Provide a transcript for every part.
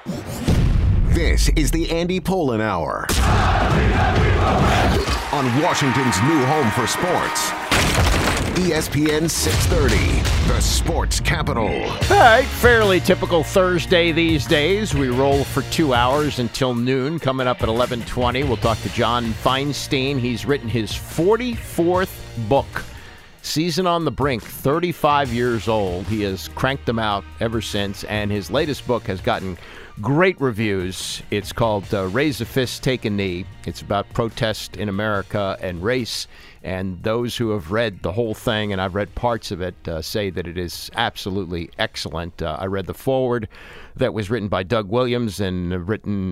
This is the Andy Pollin Hour on Washington's new home for sports. ESPN 630, the sports capital. All right, fairly typical Thursday these days. We roll for 2 hours until noon. Coming up at 11:20, we'll talk to John Feinstein. He's written his 44th book, Season on the Brink, 35 years old. He has cranked them out ever since, and his latest book has gotten great reviews. It's called Raise a Fist, Take a Knee. It's about protest in America and race. And those who have read the whole thing, and I've read parts of it, say that it is absolutely excellent. I read the foreword that was written by Doug Williams and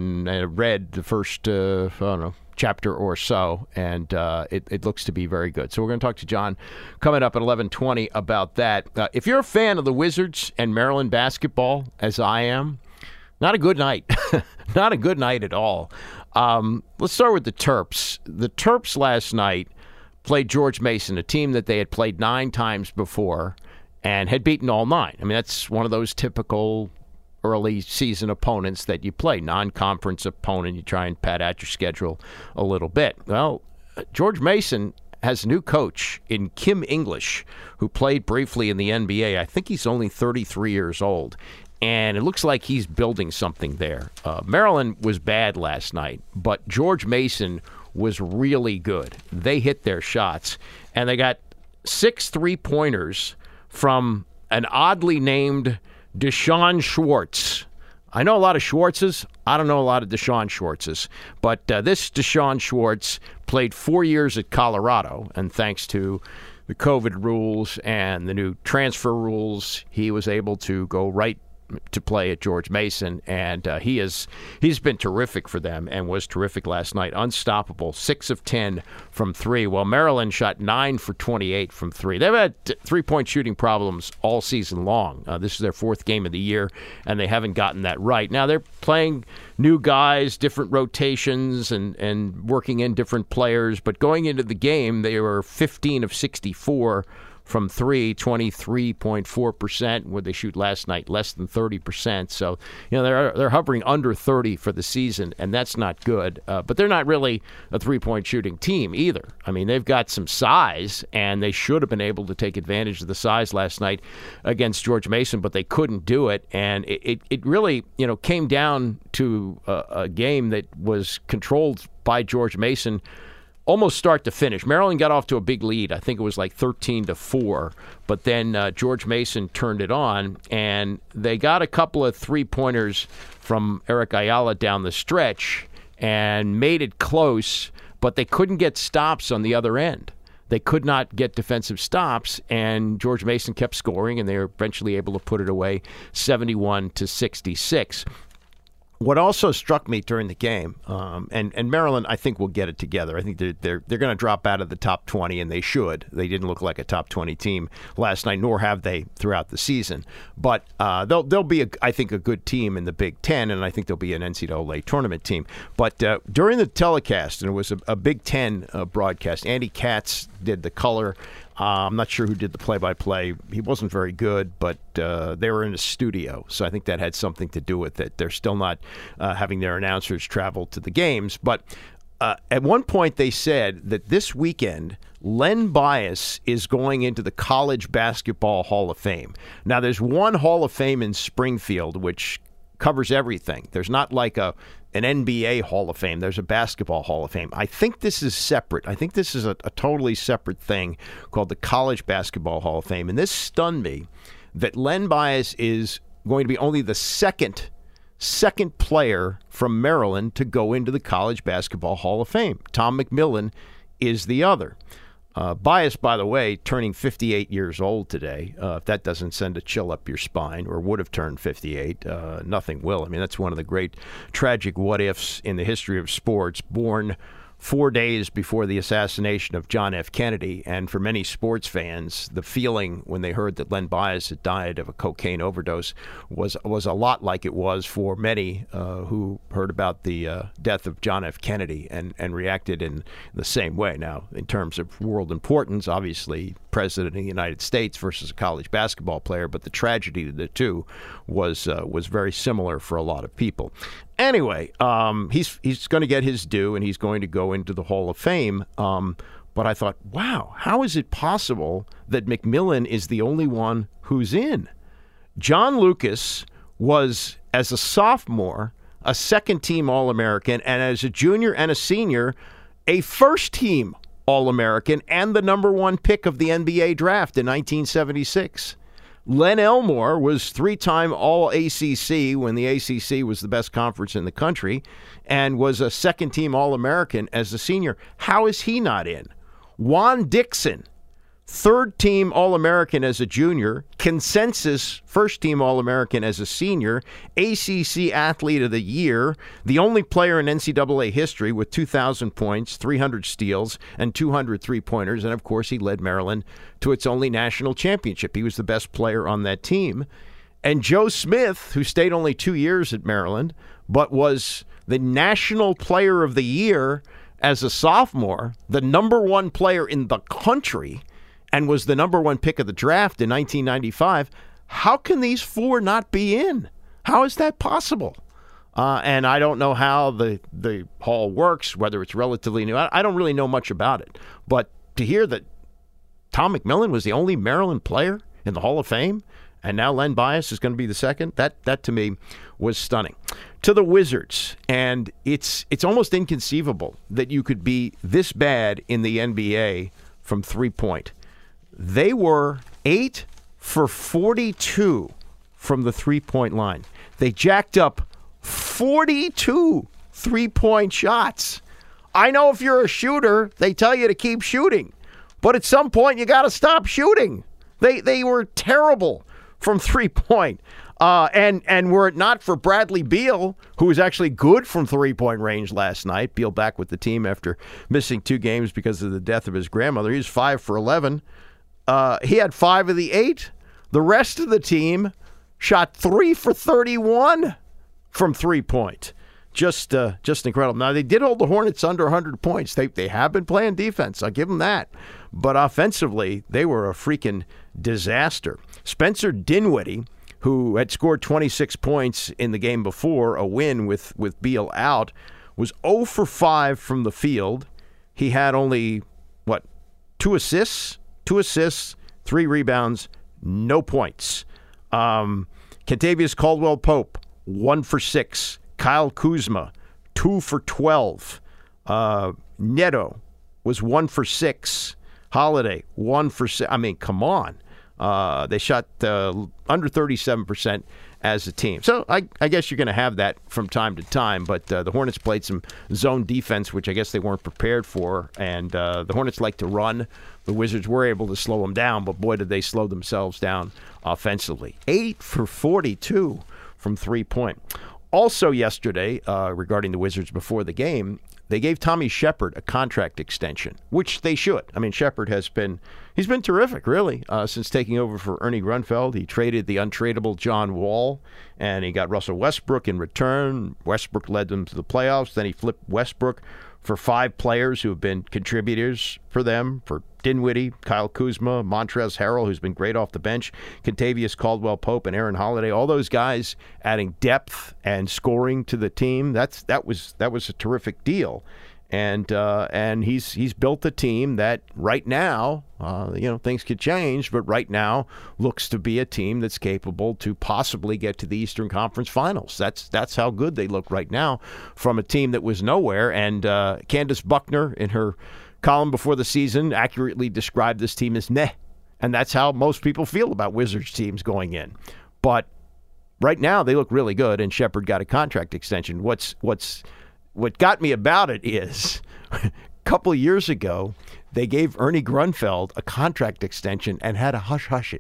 read the first, chapter or so, and it looks to be very good. So we're going to talk to John coming up at 11:20 about that. If you're a fan of the Wizards and Maryland basketball, as I am, not a good night. Not a good night at all. Let's start with the Terps. The Terps last night played George Mason, a team that they had played 9 times before and had beaten all 9. I mean, that's one of those typical early season opponents that you play, non-conference opponent. You try and pad out your schedule a little bit. Well, George Mason has a new coach in Kim English, who played briefly in the NBA. I think he's only 33 years old. And it looks like he's building something there. Maryland was bad last night, but George Mason was really good. They hit their shots, and they got 6 3-pointers from an oddly named Deshaun Schwartz. I know a lot of Schwartzes. I don't know a lot of Deshaun Schwartzes. But this Deshaun Schwartz played 4 years at Colorado, and thanks to the COVID rules and the new transfer rules, he was able to go right to play at George Mason, and he's been terrific for them and was terrific last night. Unstoppable, 6 of 10 from 3. Well, Maryland shot 9 for 28 from 3. They've had 3-point shooting problems all season long. This is their 4th game of the year, and they haven't gotten that right. Now they're playing new guys, different rotations, and working in different players, but going into the game, they were 15 of 64 from 3, 23.4%, where they shoot last night less than 30%. So, they're hovering under 30 for the season, and that's not good. But they're not really a 3-point shooting team either. I mean, they've got some size, and they should have been able to take advantage of the size last night against George Mason, but they couldn't do it. And it really, came down to a game that was controlled by George Mason almost start to finish. Maryland got off to a big lead. I think it was like 13-4. But then George Mason turned it on, and they got a couple of 3-pointers from Eric Ayala down the stretch and made it close, but they couldn't get stops on the other end. They could not get defensive stops, and George Mason kept scoring, and they were eventually able to put it away 71-66. What also struck me during the game, and Maryland, I think, will get it together. I think they're going to drop out of the top 20, and they should. They didn't look like a top 20 team last night, nor have they throughout the season. But they'll be, I think, a good team in the Big Ten, and I think they'll be an NCAA tournament team. But during the telecast, and it was a Big Ten broadcast, Andy Katz did the color. I'm not sure who did the play-by-play. He wasn't very good, but they were in a studio, so I think that had something to do with it. They're still not having their announcers travel to the games. But at one point they said that this weekend, Len Bias is going into the College Basketball Hall of Fame. Now, there's one Hall of Fame in Springfield, which covers everything. There's not like an NBA Hall of Fame. There's a Basketball Hall of Fame. I think this is separate. I think this is a totally separate thing called the College Basketball Hall of Fame. And this stunned me that Len Bias is going to be only the second player from Maryland to go into the College Basketball Hall of Fame. Tom McMillan is the other. Bias, by the way, turning 58 years old today. If that doesn't send a chill up your spine, or would have turned 58, nothing will. I mean, that's one of the great tragic what-ifs in the history of sports. Born 4 days before the assassination of John F. Kennedy. And for many sports fans, the feeling when they heard that Len Bias had died of a cocaine overdose was a lot like it was for many who heard about the death of John F. Kennedy and reacted in the same way. Now, in terms of world importance, obviously, President of the United States versus a college basketball player, but the tragedy of the two was very similar for a lot of people. Anyway, he's going to get his due, and he's going to go into the Hall of Fame. But I thought, wow, how is it possible that McMillan is the only one who's in? John Lucas was, as a sophomore, a second-team All-American, and as a junior and a senior, a first-team All-American and the number one pick of the NBA draft in 1976. Len Elmore was three-time All-ACC when the ACC was the best conference in the country and was a second-team All-American as a senior. How is he not in? Juan Dixon, third-team All-American as a junior, consensus first-team All-American as a senior, ACC Athlete of the Year, the only player in NCAA history with 2,000 points, 300 steals, and 200 three-pointers. And, of course, he led Maryland to its only national championship. He was the best player on that team. And Joe Smith, who stayed only 2 years at Maryland, but was the National Player of the Year as a sophomore, the number one player in the country, and was the number one pick of the draft in 1995. How can these four not be in? How is that possible? And I don't know how the hall works, whether it's relatively new. I don't really know much about it. But to hear that Tom McMillan was the only Maryland player in the Hall of Fame, and now Len Bias is going to be the second, that to me was stunning. To the Wizards, and it's almost inconceivable that you could be this bad in the NBA from three-point. They were 8 for 42 from the three-point line. They jacked up 42 three-point shots. I know if you're a shooter, they tell you to keep shooting. But at some point, you got to stop shooting. They were terrible from three-point. And were it not for Bradley Beal, who was actually good from three-point range last night, Beal back with the team after missing 2 games because of the death of his grandmother. He was 5 for 11. He had 5 of the 8. The rest of the team shot 3 for 31 from three-point. Just incredible. Now, they did hold the Hornets under 100 points. They have been playing defense. I'll give them that. But offensively, they were a freaking disaster. Spencer Dinwiddie, who had scored 26 points in the game before, a win with Beal out, was 0 for 5 from the field. He had only, 2 assists? 2 assists, 3 rebounds, no points. Kentavious Caldwell-Pope, 1 for 6. Kyle Kuzma, 2 for 12. Neto was 1 for 6. Holiday, 1 for 6. I mean, come on. They shot under 37% as a team. So I guess you're going to have that from time to time, but the Hornets played some zone defense, which I guess they weren't prepared for, and the Hornets like to run. The Wizards were able to slow them down, but boy, did they slow themselves down offensively. 8 for 42 from three-point. Also yesterday, regarding the Wizards before the game, they gave Tommy Shepard a contract extension, which they should. I mean, Shepard he's been terrific, really, since taking over for Ernie Grunfeld. He traded the untradeable John Wall, and he got Russell Westbrook in return. Westbrook led them to the playoffs. Then he flipped Westbrook for 5 players who have been contributors for them, for Dinwiddie, Kyle Kuzma, Montrezl Harrell, who's been great off the bench, Kentavious Caldwell-Pope, and Aaron Holiday. All those guys adding depth and scoring to the team. That was a terrific deal. And he's built a team that right now, things could change, but right now looks to be a team that's capable to possibly get to the Eastern Conference Finals. That's how good they look right now from a team that was nowhere. And Candace Buckner, in her column before the season, accurately described this team as meh. And that's how most people feel about Wizards teams going in. But right now they look really good, and Shepard got a contract extension. What got me about it is a couple of years ago, they gave Ernie Grunfeld a contract extension and had to hush-hush it.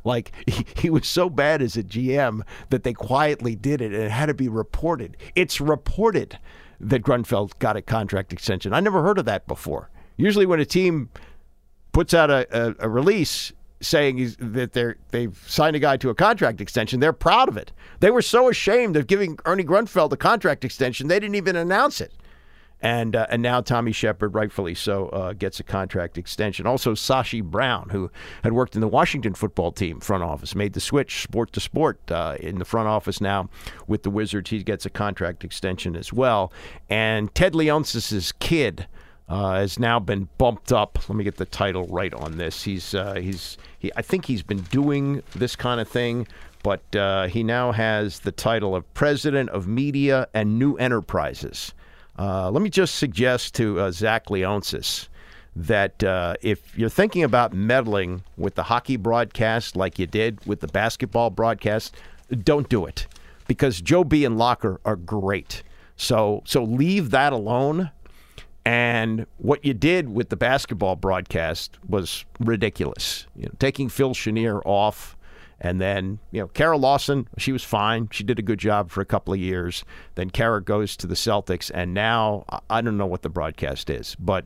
Like, he was so bad as a GM that they quietly did it, and it had to be reported. It's reported that Grunfeld got a contract extension. I never heard of that before. Usually when a team puts out a release saying that they've signed a guy to a contract extension, they're proud of it. They were so ashamed of giving Ernie Grunfeld a contract extension, they didn't even announce it. And now Tommy Shepard, rightfully so, gets a contract extension. Also, Sashi Brown, who had worked in the Washington football team front office, made the switch sport to sport in the front office now with the Wizards. He gets a contract extension as well. And Ted Leonsis' kid has now been bumped up. Let me get the title right on this. I think he's been doing this kind of thing, but he now has the title of President of Media and New Enterprises. Let me just suggest to Zach Leonsis that if you're thinking about meddling with the hockey broadcast like you did with the basketball broadcast, don't do it, because Joe B. and Locker are great. So leave that alone. And what you did with the basketball broadcast was ridiculous. Taking Phil Chenier off. And then, Kara Lawson, she was fine. She did a good job for a couple of years. Then Kara goes to the Celtics, and now I don't know what the broadcast is. But,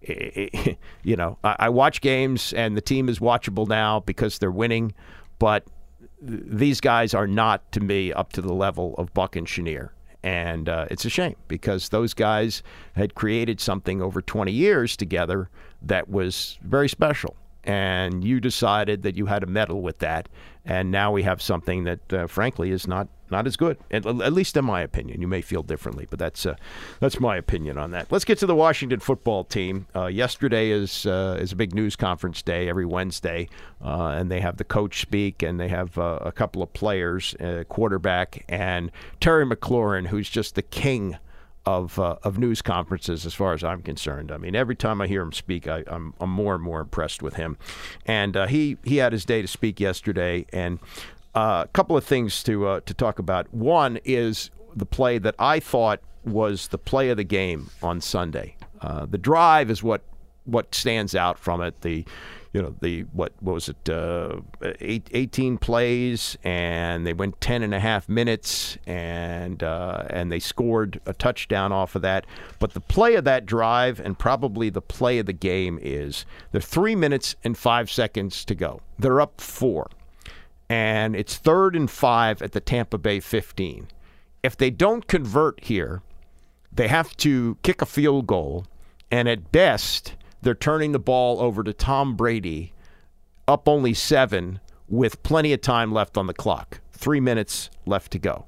I watch games, and the team is watchable now because they're winning. But these guys are not, to me, up to the level of Buck and Chenier. And it's a shame, because those guys had created something over 20 years together that was very special. And you decided that you had to meddle with that, and now we have something that, frankly, is not as good. At least in my opinion. You may feel differently, but that's my opinion on that. Let's get to the Washington football team. Yesterday is a big news conference day every Wednesday, and they have the coach speak, and they have a couple of players, quarterback, and Terry McLaurin, who's just the king of news conferences as far as I'm concerned. I mean, every time I hear him speak, I'm more and more impressed with him. And he had his day to speak yesterday, and a couple of things to talk about. One is the play that I thought was the play of the game on Sunday. The drive is what stands out from it. What was it, 18 plays, and they went 10.5 minutes, and they scored a touchdown off of that. But the play of that drive, and probably the play of the game, is there's 3 minutes and 5 seconds to go. They're up 4, and it's 3rd and 5 at the Tampa Bay 15. If they don't convert here, they have to kick a field goal, and at best, they're turning the ball over to Tom Brady, up only 7, with plenty of time left on the clock. 3 minutes left to go.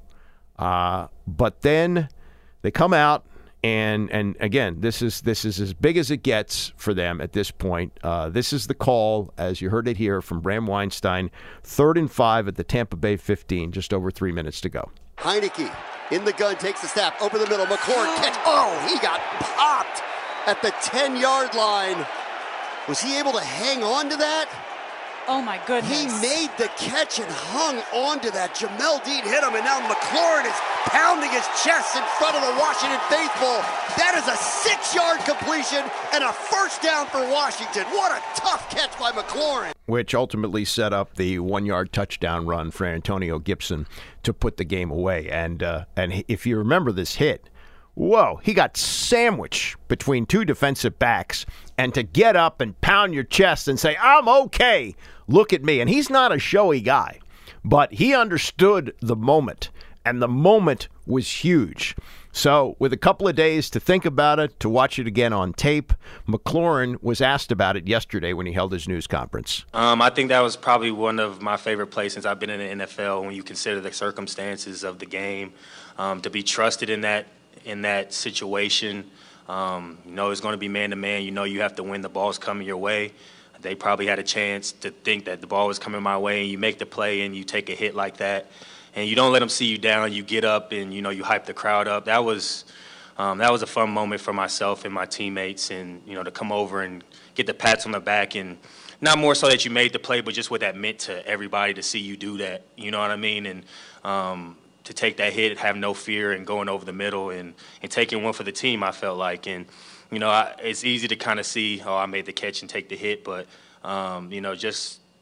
But then they come out, and again, this is as big as it gets for them at this point. This is the call, as you heard it here from Bram Weinstein, 3rd and 5 at the Tampa Bay 15, just over 3 minutes to go. Heineke in the gun, takes the snap, over the middle, McLaurin catch. Oh, he got popped at the 10-yard line. Was he able to hang on to that? Oh, my goodness. He made the catch and hung on to that. Jamel Dean hit him, and now McLaurin is pounding his chest in front of the Washington faithful. That is a 6-yard completion and a first down for Washington. What a tough catch by McLaurin. Which ultimately set up the 1-yard touchdown run for Antonio Gibson to put the game away. And if you remember this hit, whoa, he got sandwiched between 2 defensive backs, and to get up and pound your chest and say, I'm okay, look at me. And he's not a showy guy, but he understood the moment, and the moment was huge. So with a couple of days to think about it, to watch it again on tape, McLaurin was asked about it yesterday when he held his news conference. I think that was probably one of my favorite plays since I've been in the NFL, when you consider the circumstances of the game, to be trusted in that situation. It's going to be man-to-man. You have to win. The ball's coming your way. They probably had a chance to think that the ball was coming my way, and you make the play and you take a hit like that. And you don't let them see you down. You get up and, you hype the crowd up. That was a fun moment for myself and my teammates, and, to come over and get the pats on the back, and not more so that you made the play, but just what that meant to everybody to see you do that. You know what I mean? And to take that hit, have no fear, and going over the middle and taking one for the team, I felt like. And, it's easy to kind of see, I made the catch and take the hit, but, just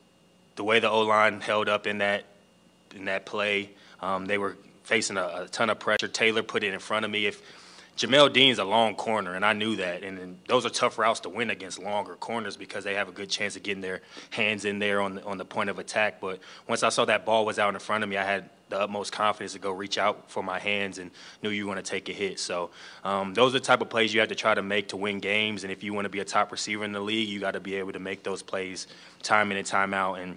the way the O-line held up in that play, they were facing a ton of pressure. Taylor put it in front of me. If Jamel Dean's a long corner, and I knew that. And those are tough routes to win against longer corners because they have a good chance of getting their hands in there on the point of attack. But once I saw that ball was out in front of me, I had the utmost confidence to go reach out for my hands and knew you were going to take a hit. So those are the type of plays you have to try to make to win games. And if you want to be a top receiver in the league, you got to be able to make those plays time in and time out. And,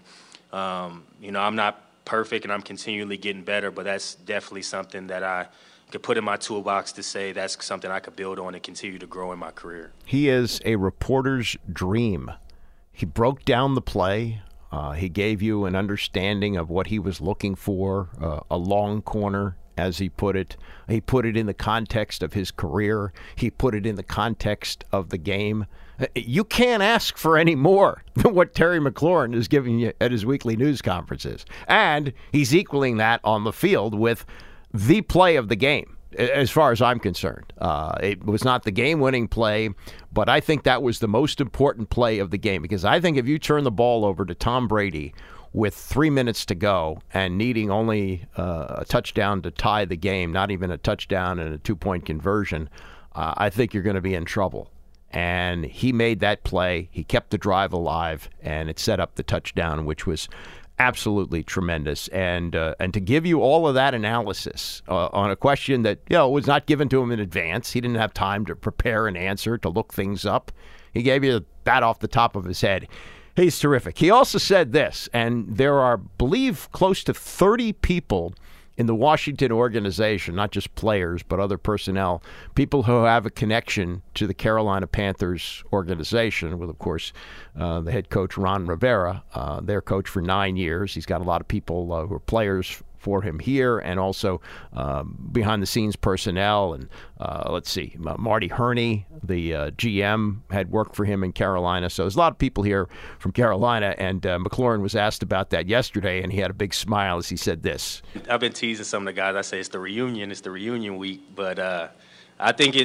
I'm not perfect and I'm continually getting better, but that's definitely something that I could put in my toolbox to say that's something I could build on and continue to grow in my career. He is a reporter's dream. He broke down the play. He gave you an understanding of what he was looking for, a long corner, as he put it. He put it in the context of his career. He put it in the context of the game. You can't ask for any more than what Terry McLaurin is giving you at his weekly news conferences. And he's equaling that on the field with the play of the game, as far as I'm concerned. It was not the game-winning play, but I think that was the most important play of the game, because I think if you turn the ball over to Tom Brady with 3 minutes to go and needing only a touchdown to tie the game, not even a touchdown and a two-point conversion, I think you're going to be in trouble. And he made that play. He kept the drive alive, and it set up the touchdown, which was absolutely tremendous. And to give you all of that analysis on a question that was not given to him in advance. He didn't have time to prepare an answer, to look things up. He gave you that off the top of his head. He's terrific. He also said this, and there are, I believe, close to 30 people in the Washington organization, not just players, but other personnel, people who have a connection to the Carolina Panthers organization, with, of course, the head coach, Ron Rivera, their coach for 9 years. He's got a lot of people who are players for him here, and also behind-the-scenes personnel. And Marty Herney, the GM, had worked for him in Carolina. So there's a lot of people here from Carolina, and McLaurin was asked about that yesterday, and he had a big smile as he said this. I've been teasing some of the guys. I say it's the reunion week. But I think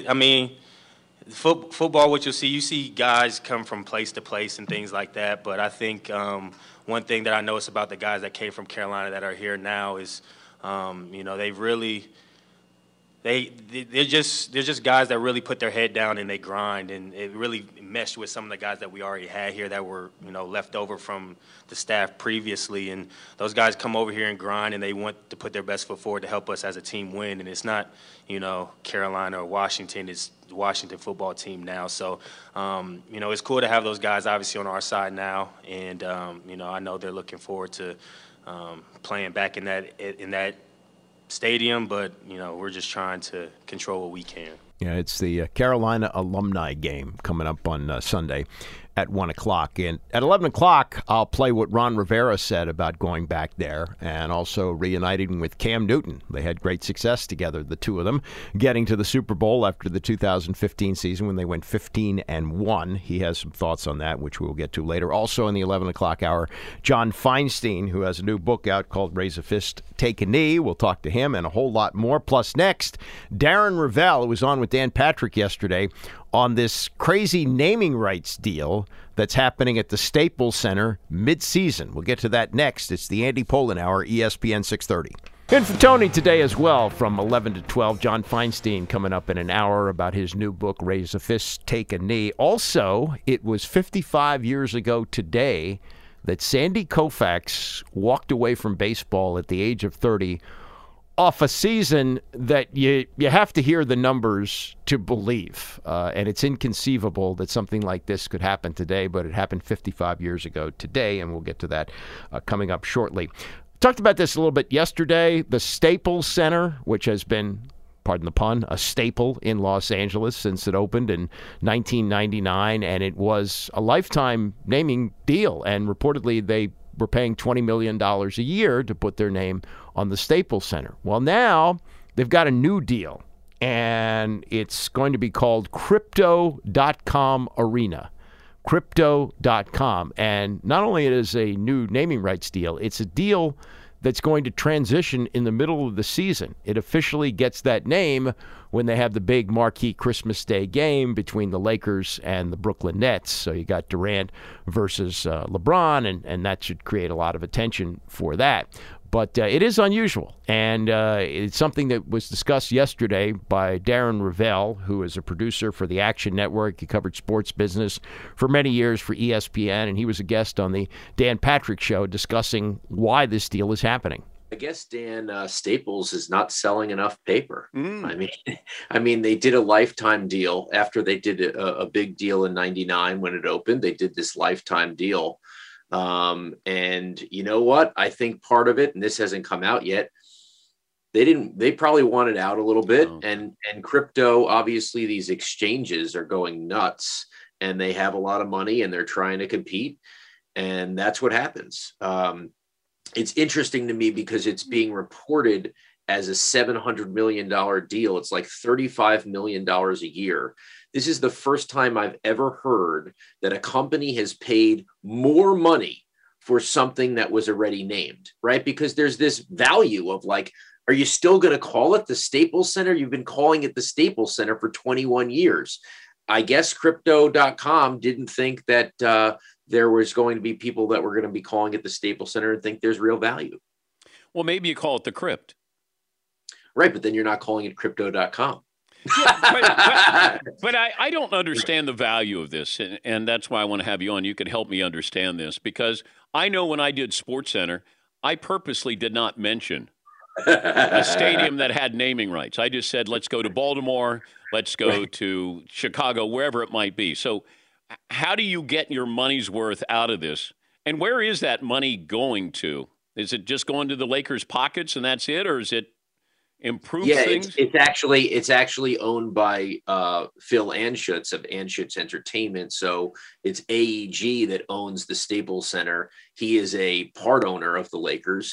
football, what you see guys come from place to place and things like that. But I think one thing that I noticed about the guys that came from Carolina that are here now is, they're just guys that really put their head down and they grind, and it really meshed with some of the guys that we already had here that were left over from the staff previously. And those guys come over here and grind, and they want to put their best foot forward to help us as a team win. And it's not Carolina or Washington; it's the Washington football team now. So it's cool to have those guys obviously on our side now, and I know they're looking forward to playing back in that stadium, but we're just trying to control what we can. Yeah, it's the Carolina alumni game coming up on Sunday at 1 o'clock. And at 11 o'clock, I'll play what Ron Rivera said about going back there and also reuniting with Cam Newton. They had great success together, the two of them, getting to the Super Bowl after the 2015 season when they went 15-1. He has some thoughts on that, which we'll get to later. Also in the 11 o'clock hour, John Feinstein, who has a new book out called Raise a Fist, Take a Knee. We'll talk to him and a whole lot more. Plus next, Darren Rovell, who was on with Dan Patrick yesterday, on this crazy naming rights deal that's happening at the Staples Center mid-season. We'll get to that next. It's the Andy Pollin Hour, ESPN 630. And for Tony today as well, from 11 to 12, John Feinstein coming up in an hour about his new book, Raise a Fist, Take a Knee. Also, it was 55 years ago today that Sandy Koufax walked away from baseball at the age of 30 off a season that you have to hear the numbers to believe. And it's inconceivable that something like this could happen today, but it happened 55 years ago today, and we'll get to that coming up shortly. Talked about this a little bit yesterday. The Staples Center, which has been, pardon the pun, a staple in Los Angeles since it opened in 1999, and it was a lifetime naming deal, and reportedly they were paying $20 million a year to put their name on the Staples Center. Well, now they've got a new deal, and it's going to be called Crypto.com Arena. Crypto.com. And not only is it a new naming rights deal, it's a deal that's going to transition in the middle of the season. It officially gets that name when they have the big marquee Christmas Day game between the Lakers and the Brooklyn Nets. So you got Durant versus LeBron, and that should create a lot of attention for that. But it is unusual, and it's something that was discussed yesterday by Darren Ravel, who is a producer for the Action Network. He covered sports business for many years for ESPN, and he was a guest on the Dan Patrick Show discussing why this deal is happening. I guess, Dan, Staples is not selling enough paper. I mean, they did a lifetime deal after they did a big deal in '99 when it opened. They did this lifetime deal. And you know what? I think part of it, and this hasn't come out yet, they probably wanted out a little bit. Oh. And crypto, obviously these exchanges are going nuts and they have a lot of money and they're trying to compete. And that's what happens. It's interesting to me because it's being reported as a $700 million deal. It's like $35 million a year. This is the first time I've ever heard that a company has paid more money for something that was already named, right? Because there's this value of like, are you still going to call it the Staples Center? You've been calling it the Staples Center for 21 years. I guess Crypto.com didn't think that there was going to be people that were going to be calling it the Staples Center and think there's real value. Well, maybe you call it the Crypt. Right, but then you're not calling it Crypto.com. Yeah, but I don't understand the value of this, and that's why I want to have you on. You could help me understand this, because I know when I did SportsCenter, I purposely did not mention a stadium that had naming rights. I just said, let's go to Baltimore, let's go to Chicago, wherever it might be. So how do you get your money's worth out of this? And where is that money going to? Is it just going to the Lakers' pockets and that's it, or is it improve things? It's actually owned by Phil Anschutz of Anschutz Entertainment. So it's AEG that owns the Staples Center. He is a part owner of the Lakers.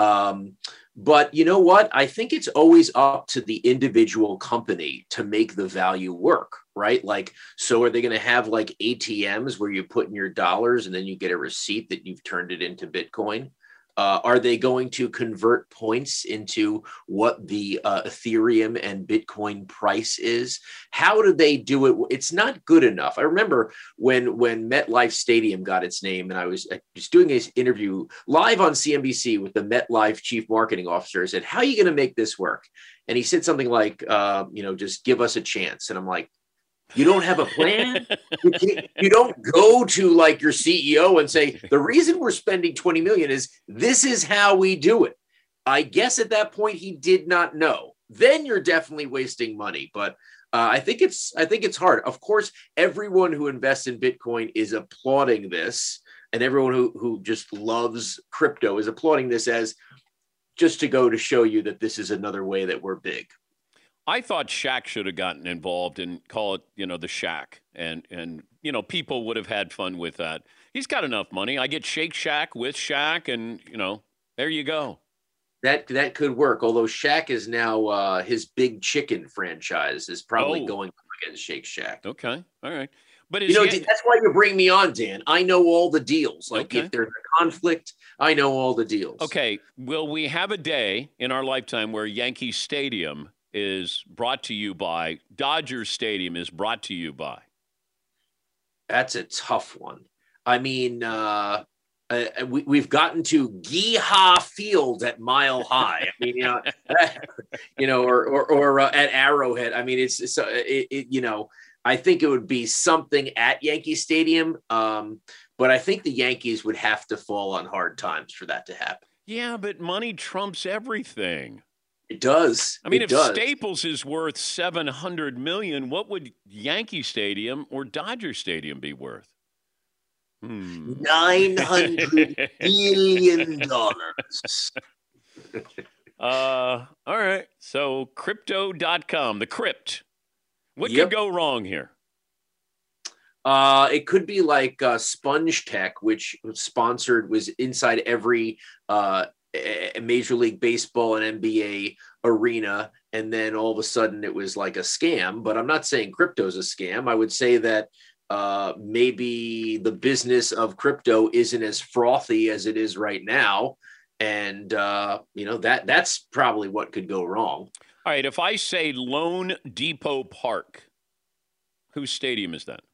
But you know what? I think it's always up to the individual company to make the value work, right? Like, so are they going to have like ATMs where you put in your dollars and then you get a receipt that you've turned it into Bitcoin? Are they going to convert points into what the Ethereum and Bitcoin price is? How do they do it? It's not good enough. I remember when MetLife Stadium got its name, and I was doing an interview live on CNBC with the MetLife chief marketing officer. I said, how are you going to make this work? And he said something like, just give us a chance. And I'm like, you don't have a plan? You don't go to like your CEO and say, the reason we're spending $20 million is this is how we do it. I guess at that point he did not know. Then you're definitely wasting money. But I think it's hard. Of course, everyone who invests in Bitcoin is applauding this, and everyone who just loves crypto is applauding this as just to go to show you that this is another way that we're big. I thought Shaq should have gotten involved and call it, the Shaq. And people would have had fun with that. He's got enough money. I get Shake Shack with Shaq, and, there you go. That could work. Although Shaq is now his Big Chicken franchise is probably going up against Shake Shack. Okay. All right. But that's why you bring me on, Dan. I know all the deals. Like if there's a conflict, I know all the deals. Okay. Will we have a day in our lifetime where Yankee Stadium is brought to you by, Dodger Stadium is brought to you by? That's a tough one. I mean, we've gotten to Geehaw Field at Mile High. I mean, or at Arrowhead. I mean, I think it would be something at Yankee Stadium. But I think the Yankees would have to fall on hard times for that to happen. Yeah, but money trumps everything. It does. I mean, if Staples is worth $700 million, what would Yankee Stadium or Dodger Stadium be worth? $900 billion. All right. So Crypto.com, the Crypt. What could go wrong here? It could be like Sponge Tech, which was inside every Major League Baseball and NBA arena, and then all of a sudden it was like a scam. But I'm not saying crypto's a scam. I would say that maybe the business of crypto isn't as frothy as it is right now, And, that's probably what could go wrong. All right, if I say Lone Depot Park, whose stadium is that?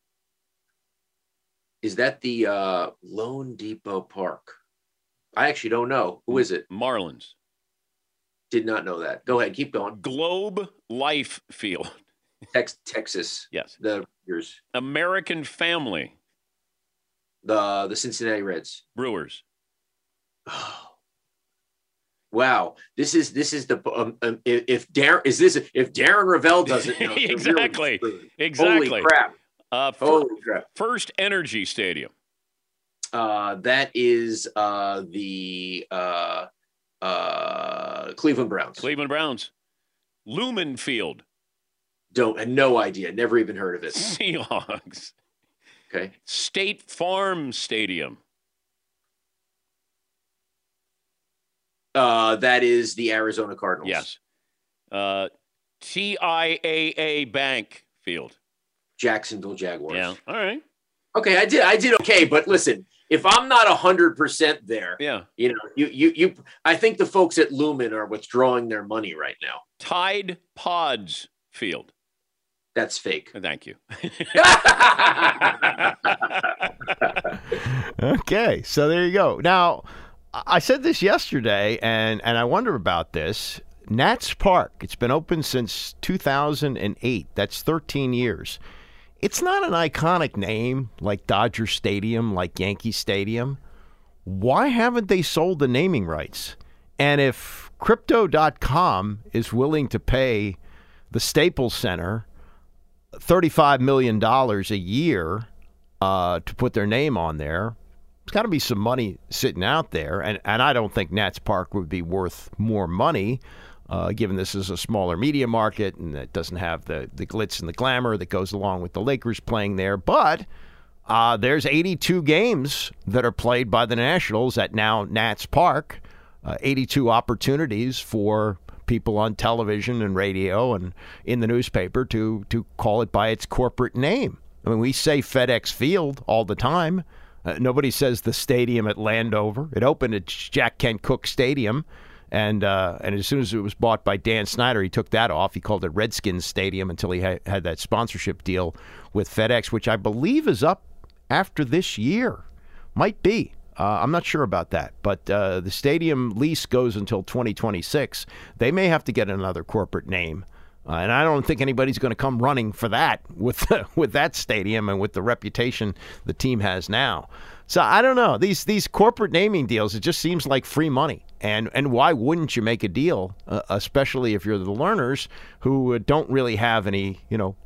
Is that the Lone Depot Park? I actually don't know. Who is it? Marlins. Did not know that. Go ahead. Keep going. Globe Life Field. Texas. Yes. The Brewers. American Family. The Cincinnati Reds. Brewers. Oh. Wow. This is the if Darren Ravel doesn't know. Exactly. Holy crap. Holy crap. First Energy Stadium. That is the Cleveland Browns. Cleveland Browns. Lumen Field. No idea. Never even heard of it. Seahawks. Okay. State Farm Stadium. That is the Arizona Cardinals. Yes. TIAA Bank Field. Jacksonville Jaguars. Yeah. All right. Okay, I did okay, but listen, if I'm not 100% there, yeah, you I think the folks at Lumen are withdrawing their money right now. Tide Pods Field. That's fake. Thank you. Okay, so there you go. Now, I said this yesterday, and I wonder about this. Nats Park, it's been open since 2008. That's 13 years. It's not an iconic name like Dodger Stadium, like Yankee Stadium. Why haven't they sold the naming rights? And if Crypto.com is willing to pay the Staples Center $35 million a year to put their name on there, there's got to be some money sitting out there. And I don't think Nats Park would be worth more money, given this is a smaller media market and it doesn't have the glitz and the glamour that goes along with the Lakers playing there. But there's 82 games that are played by the Nationals at now Nats Park, 82 opportunities for people on television and radio and in the newspaper to call it by its corporate name. I mean, we say FedEx Field all the time. Nobody says the stadium at Landover. It opened at Jack Kent Cooke Stadium, and as soon as it was bought by Dan Snyder, he took that off. He called it Redskins Stadium until he had that sponsorship deal with FedEx, which I believe is up after this year. Might be. I'm not sure about that, but the stadium lease goes until 2026. They may have to get another corporate name. And I don't think anybody's going to come running for that with that stadium and with the reputation the team has now. So I don't know. These corporate naming deals, it just seems like free money. And why wouldn't you make a deal, especially if you're the Lerners who don't really have any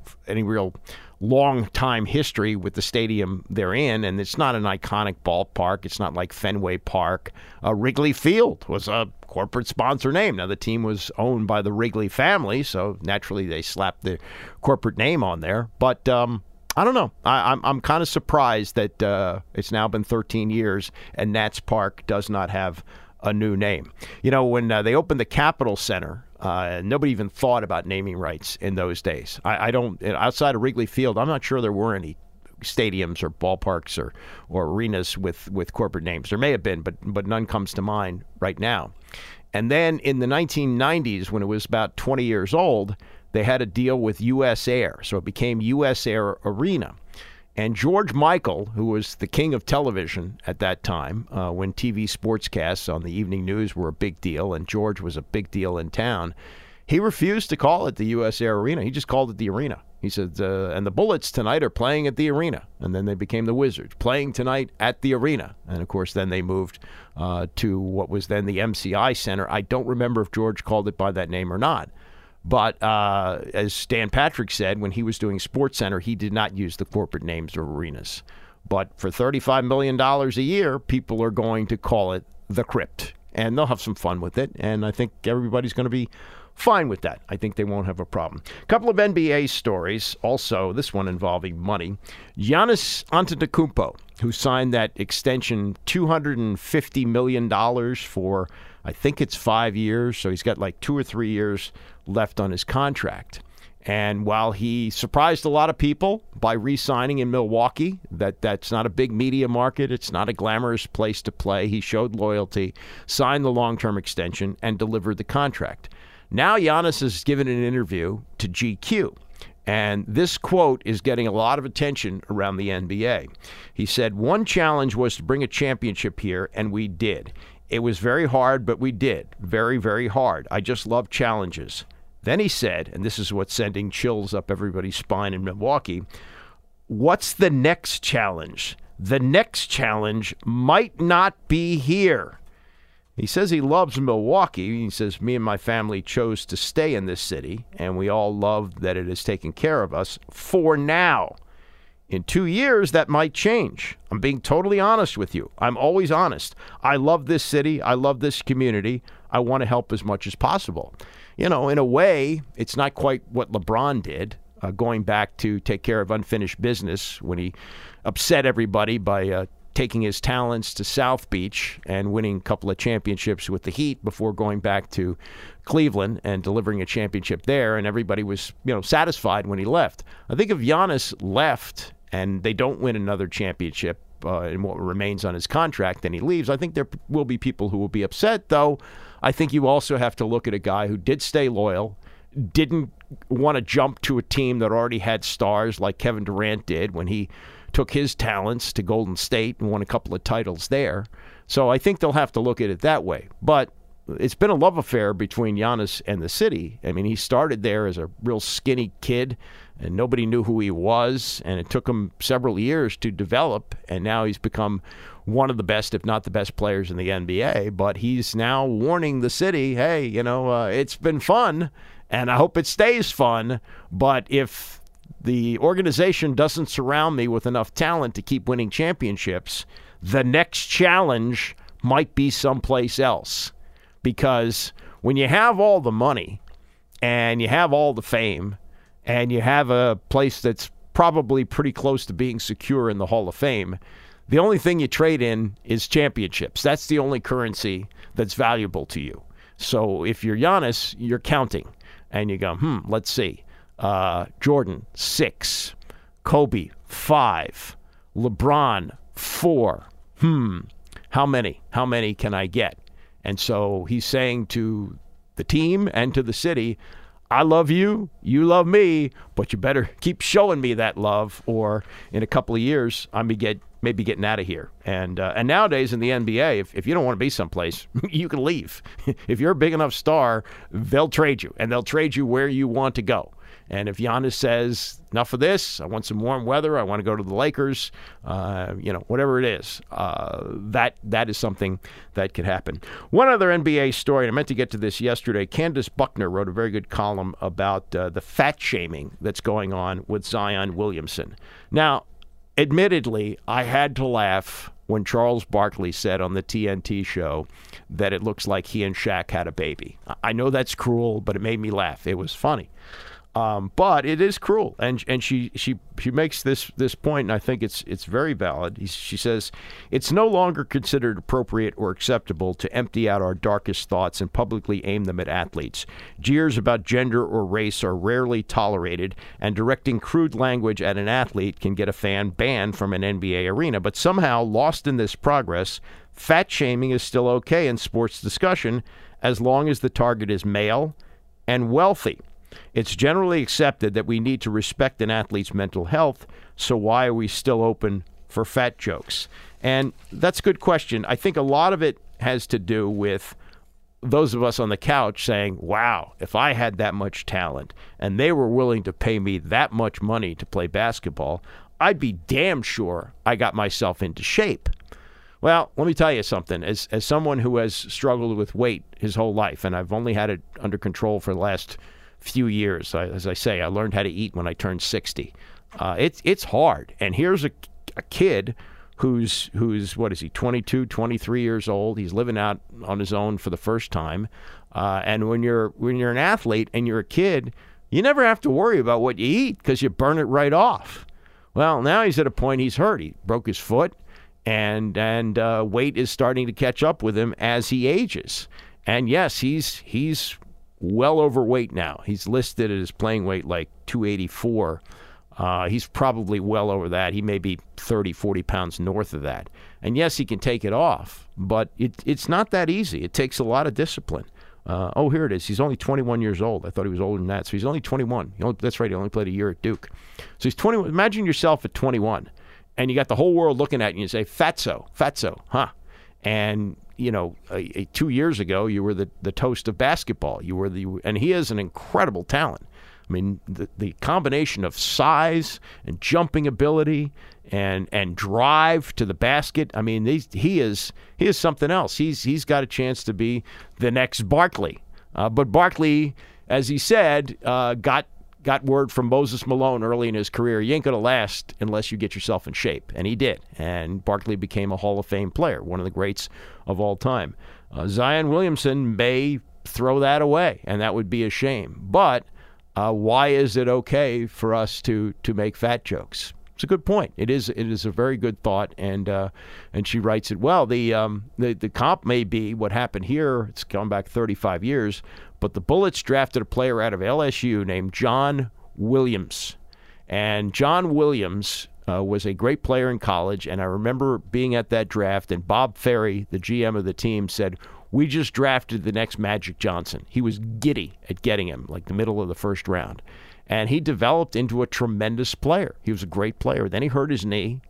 real long time history with the stadium they're in, and it's not an iconic ballpark. It's not like Fenway Park. Wrigley Field was a corporate sponsor name. Now the team was owned by the Wrigley family, so naturally they slapped the corporate name on there. But I don't know. I'm kind of surprised that it's now been 13 years and Nats Park does not have a new name. When they opened the Capitol Center, nobody even thought about naming rights in those days. I don't. Outside of Wrigley Field, I'm not sure there were any stadiums or ballparks or arenas with corporate names. There may have been, but none comes to mind right now. And then in the 1990s, when it was about 20 years old, they had a deal with U.S. Air, so it became U.S. Air Arena. And George Michael, who was the king of television at that time, when TV sportscasts on the evening news were a big deal, and George was a big deal in town, he refused to call it the U.S. Air Arena. He just called it the Arena. He said, and the Bullets tonight are playing at the Arena. And then they became the Wizards, playing tonight at the Arena. And, of course, then they moved to what was then the MCI Center. I don't remember if George called it by that name or not. But as Stan Patrick said, when he was doing SportsCenter, he did not use the corporate names of arenas. But for $35 million a year, people are going to call it the Crypt. And they'll have some fun with it. And I think everybody's going to be fine with that. I think they won't have a problem. A couple of NBA stories. Also, this one involving money. Giannis Antetokounmpo, who signed that extension, $250 million for, I think it's 5 years. So he's got like 2 or 3 years left on his contract. And while he surprised a lot of people by re-signing in Milwaukee, that's not a big media market, it's not a glamorous place to play, he showed loyalty, signed the long-term extension, and delivered the contract. Now Giannis has given an interview to GQ, and this quote is getting a lot of attention around the NBA. He said, "One challenge was to bring a championship here, and we did. It was very hard, but we did. Very, very hard. I just love challenges." Then he said, and this is what's sending chills up everybody's spine in Milwaukee, "What's the next challenge? The next challenge might not be here." He says he loves Milwaukee. He says, "Me and my family chose to stay in this city, and we all love that it has taken care of us for now. In 2 years, that might change. I'm being totally honest with you. I'm always honest. I love this city. I love this community. I want to help as much as possible." You know, in a way, it's not quite what LeBron did, going back to take care of unfinished business when he upset everybody by taking his talents to South Beach and winning a couple of championships with the Heat before going back to Cleveland and delivering a championship there, and everybody was, satisfied when he left. I think if Giannis left and they don't win another championship in what remains on his contract, then he leaves, I think there will be people who will be upset, though. I think you also have to look at a guy who did stay loyal, didn't want to jump to a team that already had stars like Kevin Durant did when he took his talents to Golden State and won a couple of titles there. So I think they'll have to look at it that way. But it's been a love affair between Giannis and the city. I mean, he started there as a real skinny kid, and nobody knew who he was, and it took him several years to develop, and now he's become one of the best, if not the best players in the NBA. But he's now warning the city, hey, it's been fun, and I hope it stays fun, but if the organization doesn't surround me with enough talent to keep winning championships, the next challenge might be someplace else. Because when you have all the money and you have all the fame and you have a place that's probably pretty close to being secure in the Hall of Fame, the only thing you trade in is championships. That's the only currency that's valuable to you. So if you're Giannis, you're counting. And you go, let's see. Jordan, 6. Kobe, 5. LeBron, 4. How many? How many can I get? And so he's saying to the team and to the city, I love you, you love me, but you better keep showing me that love, or in a couple of years, I'm maybe getting out of here. And nowadays in the NBA, if you don't want to be someplace, you can leave. If you're a big enough star, they'll trade you, and they'll trade you where you want to go. And if Giannis says, enough of this, I want some warm weather, I want to go to the Lakers, whatever it is, that is something that could happen. One other NBA story, and I meant to get to this yesterday. Candace Buckner wrote a very good column about the fat shaming that's going on with Zion Williamson. Now, admittedly, I had to laugh when Charles Barkley said on the TNT show that it looks like he and Shaq had a baby. I know that's cruel, but it made me laugh. It was funny. But it is cruel, and she makes this point, and I think it's very valid. She says, it's no longer considered appropriate or acceptable to empty out our darkest thoughts and publicly aim them at athletes. Jeers about gender or race are rarely tolerated, and directing crude language at an athlete can get a fan banned from an NBA arena. But somehow, lost in this progress, fat shaming is still okay in sports discussion as long as the target is male and wealthy. It's generally accepted that we need to respect an athlete's mental health, so why are we still open for fat jokes? And that's a good question. I think a lot of it has to do with those of us on the couch saying, wow, if I had that much talent and they were willing to pay me that much money to play basketball, I'd be damn sure I got myself into shape. Well, let me tell you something. As someone who has struggled with weight his whole life, and I've only had it under control for the last few years. As I say, I learned how to eat when I turned 60. It's hard. And here's a kid who's what is he, 22, 23 years old. He's living out on his own for the first time. And when you're an athlete and you're a kid, you never have to worry about what you eat because you burn it right off. Well, now he's at a point he's hurt. He broke his foot, and weight is starting to catch up with him as he ages. And yes, he's well overweight now. He's listed at his playing weight like 284. He's probably well over that. He may be 30, 40 pounds north of that. And yes, he can take it off, but it's not that easy. It takes a lot of discipline. Here it is. He's only 21 years old. I thought he was older than that. So he's only 21. That's right. He only played a year at Duke. So he's 21. Imagine yourself at 21, and you got the whole world looking at you and you say, fatso, huh? And, 2 years ago, you were the toast of basketball. And he is an incredible talent. I mean, the combination of size and jumping ability and drive to the basket. I mean, he is something else. He's got a chance to be the next Barkley. But Barkley, as he said, got word from Moses Malone early in his career. You ain't going to last unless you get yourself in shape. And he did. And Barkley became a Hall of Fame player, one of the greats of all time. Zion Williamson may throw that away, and that would be a shame. But why is it okay for us to make fat jokes? It's a good point. It is a very good thought, and she writes it well. The comp may be what happened here. It's gone back 35 years, but the Bullets drafted a player out of LSU named John Williams, and John Williams was a great player in college. And I remember being at that draft, and Bob Ferry, the GM of the team, said, "We just drafted the next Magic Johnson." He was giddy at getting him, like the middle of the first round. And he developed into a tremendous player. He was a great player. Then he hurt his knee,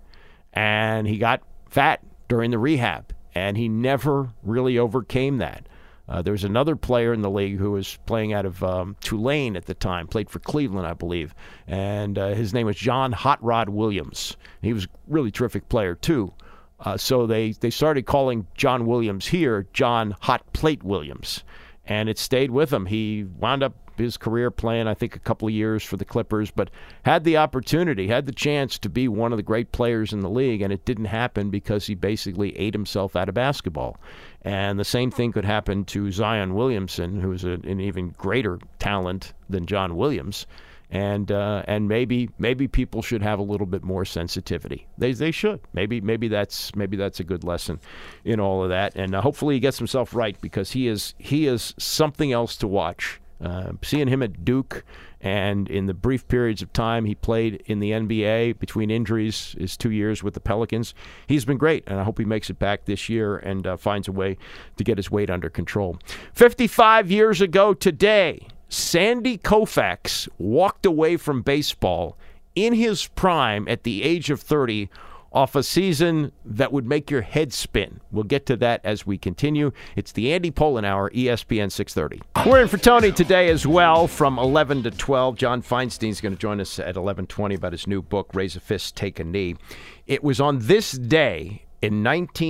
and he got fat during the rehab, and he never really overcame that. There was another player in the league who was playing out of Tulane at the time, played for Cleveland, I believe, and his name was John Hot Rod Williams. He was a really terrific player, too. So they started calling John Williams here John Hot Plate Williams, and it stayed with him. He wound up his career playing, I think, a couple of years for the Clippers, but had the opportunity, had the chance to be one of the great players in the league, and it didn't happen because he basically ate himself out of basketball. And the same thing could happen to Zion Williamson, who's an even greater talent than John Williams. And maybe people should have a little bit more sensitivity. They should. Maybe that's a good lesson in all of that. And hopefully he gets himself right, because he is something else to watch. Seeing him at Duke, and in the brief periods of time he played in the NBA between injuries, his 2 years with the Pelicans, he's been great, and I hope he makes it back this year and finds a way to get his weight under control. 55 years ago today, Sandy Koufax walked away from baseball in his prime at the age of 30 off a season that would make your head spin. We'll get to that as we continue. It's the Andy Pollin Hour, ESPN 630. We're in for Tony today as well from 11 to 12. John Feinstein's going to join us at 11:20 about his new book, Raise a Fist, Take a Knee. It was on this day in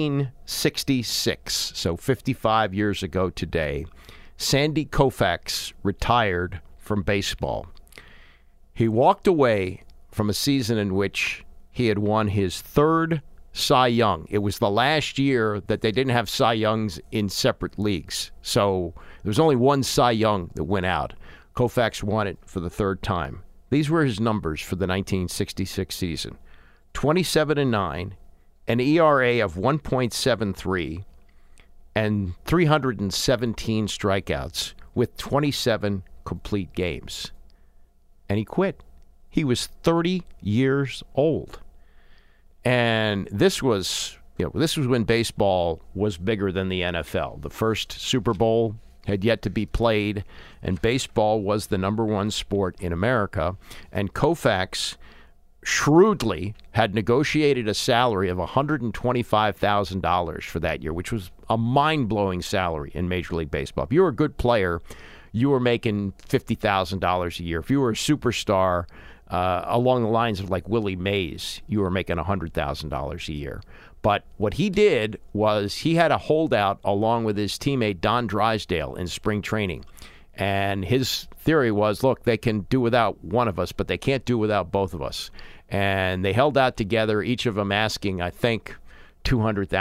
1966, so 55 years ago today, Sandy Koufax retired from baseball. He walked away from a season in which he had won his third Cy Young. It was the last year that they didn't have Cy Youngs in separate leagues. So there was only one Cy Young that went out. Koufax won it for the third time. These were his numbers for the 1966 season. 27-9, an ERA of 1.73, and 317 strikeouts with 27 complete games. And he quit. He was 30 years old. And this was when baseball was bigger than the NFL. The first Super Bowl had yet to be played, and baseball was the number one sport in America. And Koufax shrewdly had negotiated a salary of $125,000 for that year, which was a mind-blowing salary in Major League Baseball. If you were a good player, you were making $50,000 a year. If you were a superstar, along the lines of like Willie Mays, you were making $100,000 a year. But what he did was he had a holdout along with his teammate Don Drysdale in spring training. And his theory was, look, they can do without one of us, but they can't do without both of us. And they held out together, each of them asking, I think,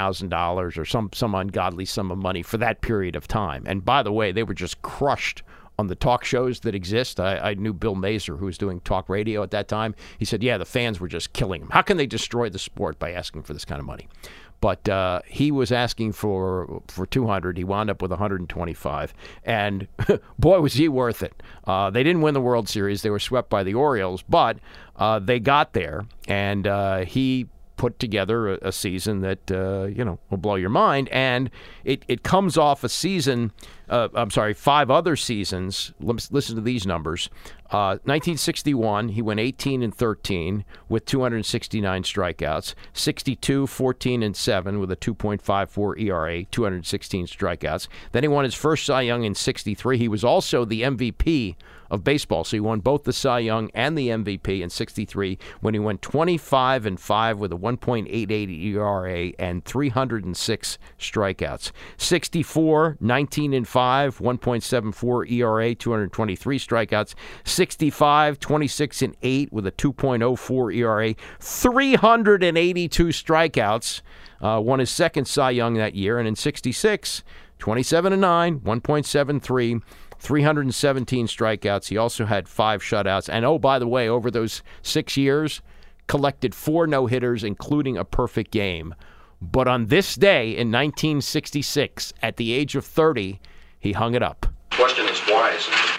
$200,000 or some ungodly sum of money for that period of time. And by the way, they were just crushed on the talk shows that exist. I knew Bill Mazer, who was doing talk radio at that time. He said, yeah, the fans were just killing him. How can they destroy the sport by asking for this kind of money? But he was asking for 200. He wound up with 125. And boy, was he worth it. They didn't win the World Series. They were swept by the Orioles, but they got there. And he put together a season that, will blow your mind. And it comes off a season, 5 other seasons. Listen to these numbers. 1961, he went 18-13 with 269 strikeouts. 62, 14-7 with a 2.54 ERA, 216 strikeouts. Then he won his first Cy Young in 63. He was also the MVP of baseball. So he won both the Cy Young and the MVP in 63 when he went 25-5 with a 1.88 ERA and 306 strikeouts. 64, 19-5, 1.74 ERA, 223 strikeouts. 65, 26-8 with a 2.04 ERA, 382 strikeouts. Won his second Cy Young that year. And in 66, 27-9, 1.73, 317 strikeouts. He also had 5 shutouts. And, oh, by the way, over those 6 years, collected 4 no-hitters, including a perfect game. But on this day in 1966, at the age of 30, he hung it up. Question is why, isn't it?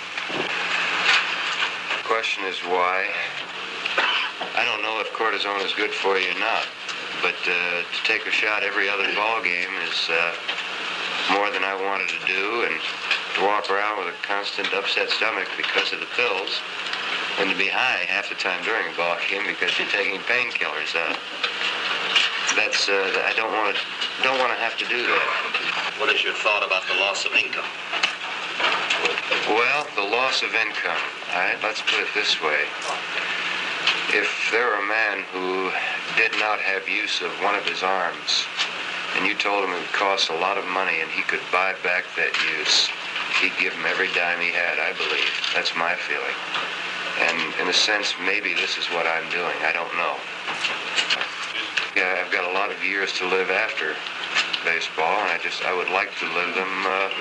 Question is why. I don't know if cortisone is good for you or not, but to take a shot every other ball game is more than I wanted to do, and to walk around with a constant upset stomach because of the pills, and to be high half the time during a ball game because you're taking painkillers. I don't want to have to do that. What is your thought about the loss of income? Well, the loss of income. All right, let's put it this way. If there were a man who did not have use of one of his arms, and you told him it would cost a lot of money and he could buy back that use, he'd give him every dime he had, I believe. That's my feeling. And in a sense, maybe this is what I'm doing. I don't know. Yeah, I've got a lot of years to live after baseball, and I would like to live them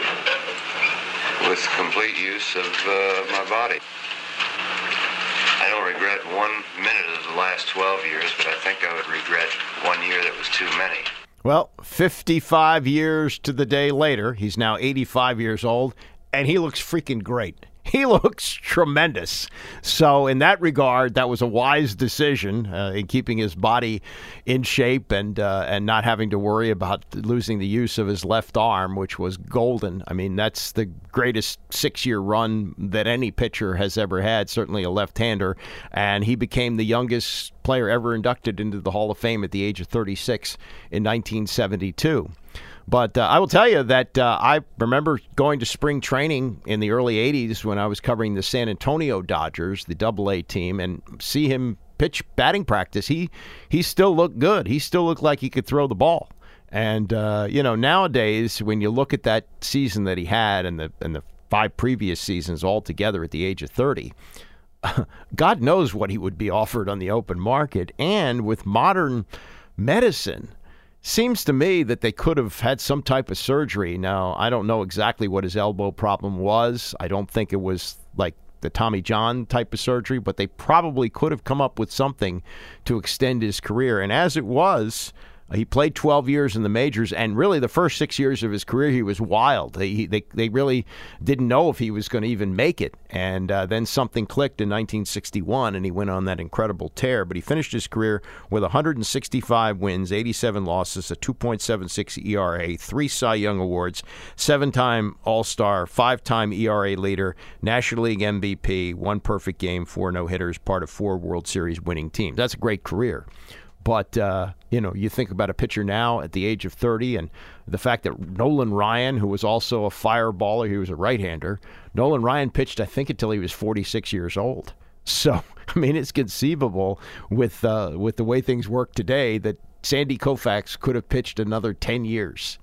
with complete use of my body. I don't regret 1 minute of the last 12 years, but I think I would regret 1 year that was too many. Well, 55 years to the day later, he's now 85 years old, and he looks freaking great. He looks tremendous. So in that regard, that was a wise decision in keeping his body in shape and not having to worry about losing the use of his left arm, which was golden. I mean, that's the greatest 6-year run that any pitcher has ever had, certainly a left-hander. And he became the youngest player ever inducted into the Hall of Fame at the age of 36 in 1972. But I will tell you that I remember going to spring training in the early 80s when I was covering the San Antonio Dodgers, the Double-A team, and see him pitch batting practice. He still looked good. He still looked like he could throw the ball. And, nowadays, when you look at that season that he had and the 5 previous seasons all together at the age of 30, God knows what he would be offered on the open market. And with modern medicine, seems to me that they could have had some type of surgery. Now, I don't know exactly what his elbow problem was. I don't think it was like the Tommy John type of surgery, but they probably could have come up with something to extend his career. And as it was, he played 12 years in the majors, and really the first 6 years of his career, he was wild. They really didn't know if he was going to even make it. And then something clicked in 1961, and he went on that incredible tear. But he finished his career with 165 wins, 87 losses, a 2.76 ERA, 3 Cy Young Awards, 7-time All-Star, 5-time ERA leader, National League MVP, 1 perfect game, 4 no-hitters, part of 4 World Series winning teams. That's a great career. But, you think about a pitcher now at the age of 30 and the fact that Nolan Ryan, who was also a fireballer, he was a right-hander, Nolan Ryan pitched, I think, until he was 46 years old. So, I mean, it's conceivable with the way things work today that Sandy Koufax could have pitched another 10 years.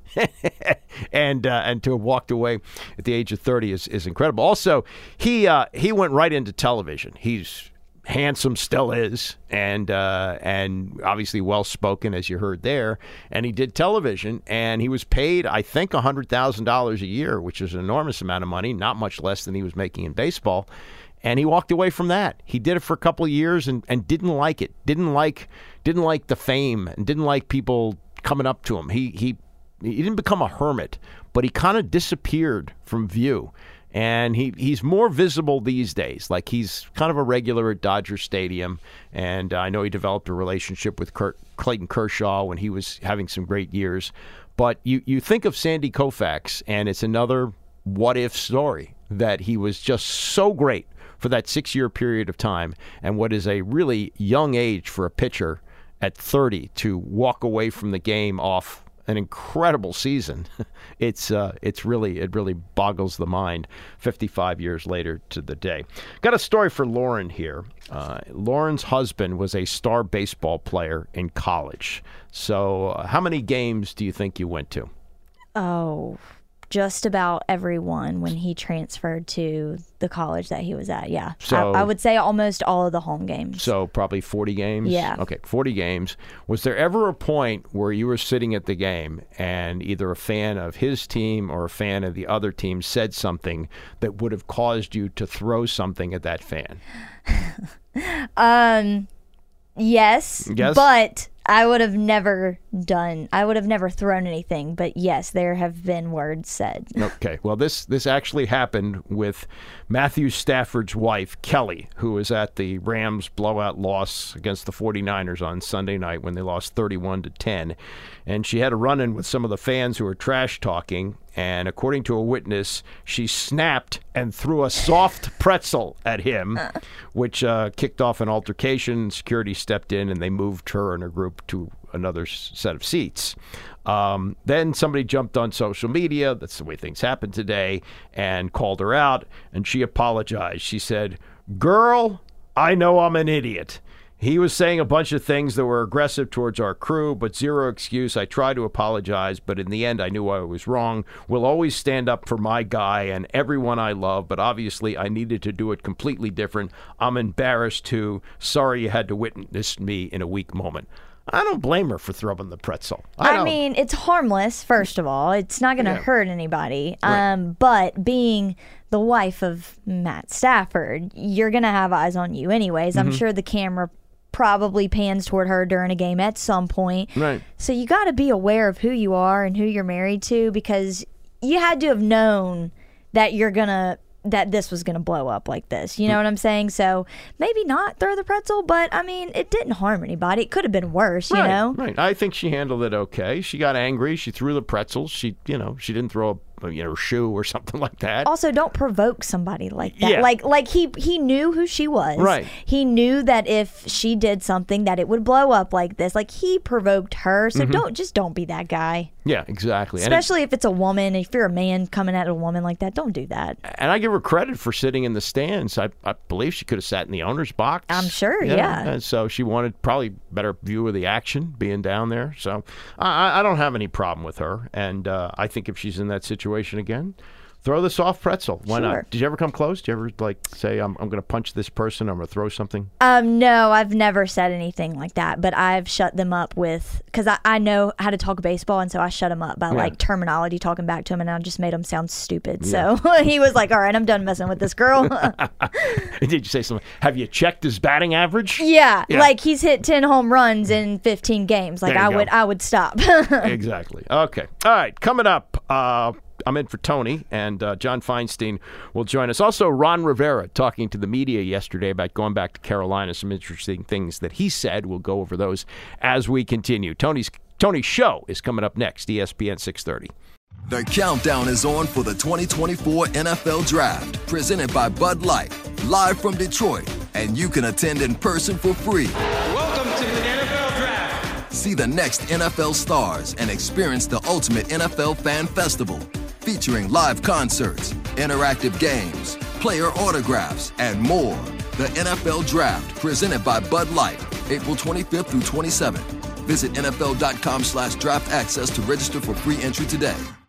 and to have walked away at the age of 30 is incredible. Also, he went right into television. He's handsome, still is, and obviously well-spoken, as you heard there. And he did television, and he was paid, I think, $100,000 a year, which is an enormous amount of money, not much less than he was making in baseball. And he walked away from that. He did it for a couple of years and didn't like it. Didn't like the fame and didn't like people coming up to him. He didn't become a hermit, but he kind of disappeared from view. And he's more visible these days. Like, he's kind of a regular at Dodger Stadium. And I know he developed a relationship with Clayton Kershaw when he was having some great years. But you think of Sandy Koufax, and it's another what-if story that he was just so great for that 6-year period of time, and what is a really young age for a pitcher at 30 to walk away from the game off an incredible season. It really boggles the mind 55 years later to the day. Got a story for Lauren here. Lauren's husband was a star baseball player in college. So how many games do you think you went to? Oh, just about everyone when he transferred to the college that he was at, yeah. So I would say almost all of the home games. So probably 40 games? Yeah. Okay, 40 games. Was there ever a point where you were sitting at the game and either a fan of his team or a fan of the other team said something that would have caused you to throw something at that fan? Yes, but I would have never thrown anything, but yes, there have been words said. Okay, well, this actually happened with Matthew Stafford's wife, Kelly, who was at the Rams blowout loss against the 49ers on Sunday night when they lost 31-10, and she had a run-in with some of the fans who were trash-talking, and according to a witness, she snapped and threw a soft pretzel at him, which kicked off an altercation. Security stepped in, and they moved her and her group to another set of seats. Then somebody jumped on social media, that's the way things happen today, and called her out, and she apologized. She said, "Girl, I know I'm an idiot. He was saying a bunch of things that were aggressive towards our crew, but zero excuse. I tried to apologize, but in the end, I knew I was wrong. Will always stand up for my guy and everyone I love, but obviously I needed to do it completely different. I'm embarrassed too. Sorry you had to witness me in a weak moment." I don't blame her for throwing the pretzel. I mean, it's harmless, first of all. It's not going to hurt anybody. Right. But being the wife of Matt Stafford, you're going to have eyes on you anyways. I'm sure the camera probably pans toward her during a game at some point. Right. So you got to be aware of who you are and who you're married to, because you had to have known that that this was going to blow up like this. You know what I'm saying? So maybe not throw the pretzel, but I mean, it didn't harm anybody. It could have been worse, you know? Right. I think she handled it okay. She got angry. She threw the pretzels. She didn't throw a shoe or something like that. Also, don't provoke somebody like that. Yeah. Like he knew who she was. Right. He knew that if she did something that it would blow up like this. Like, he provoked her. So don't be that guy. Yeah, exactly. Especially if it's a woman. If you're a man coming at a woman like that, don't do that. And I give her credit for sitting in the stands. I believe she could have sat in the owner's box. I'm sure, yeah. And so she wanted probably better view of the action being down there. So I don't have any problem with her. And I think if she's in that situation again, throw the soft pretzel. Why not? Did you ever come close? Did you ever say, I'm going to punch this person, I'm going to throw something? No, I've never said anything like that, but I've shut them up because I know how to talk baseball, and so I shut them up by terminology, talking back to him, and I just made him sound stupid. Yeah. So he was like, all right, I'm done messing with this girl. Did you say something? Have you checked his batting average? Yeah, like he's hit 10 home runs in 15 games. Like, I would stop. Exactly. Okay. All right, coming up, I'm in for Tony, and John Feinstein will join us. Also, Ron Rivera talking to the media yesterday about going back to Carolina, some interesting things that he said. We'll go over those as we continue. Tony's show is coming up next, ESPN 630. The countdown is on for the 2024 NFL Draft, presented by Bud Light, live from Detroit, and you can attend in person for free. Welcome to the NFL Draft. See the next NFL stars and experience the ultimate NFL fan festival, featuring live concerts, interactive games, player autographs, and more. The NFL Draft, presented by Bud Light, April 25th through 27th. Visit NFL.com/draft access to register for free entry today.